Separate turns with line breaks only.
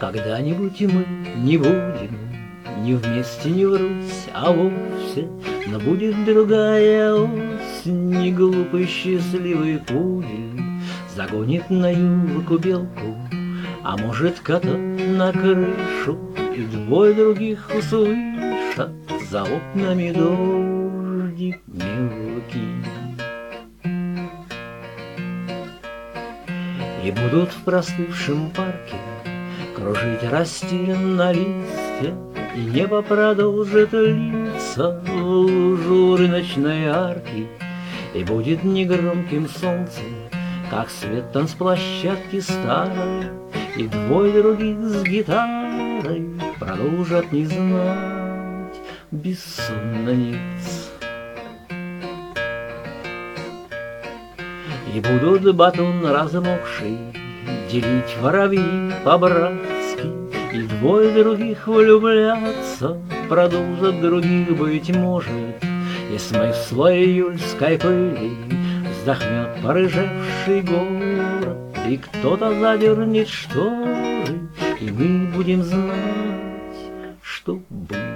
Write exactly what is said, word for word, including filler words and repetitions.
Когда-нибудь и мы не будем ни вместе, ни врозь, а вовсе. Но будет другая осень, не глупый счастливый пудель загонит на юрку белку, а может кота на крышу, и двое других услышат за окнами дождик мелкий. И будут в простывшем парке кружить растерянно листья, и небо продолжит литься в лужу рыночной арки, и будет негромким солнце, как свет танцплощадки старой, и двое других с гитарой продолжат не знать бессонниц. И будут батон размокший делить воробьи по-братски, и двое других влюбляться продолжат других, быть может, и смыв слой июльской пыли вздохнет порыжевший город, и кто-то задернет шторы, и мы будем знать, что было.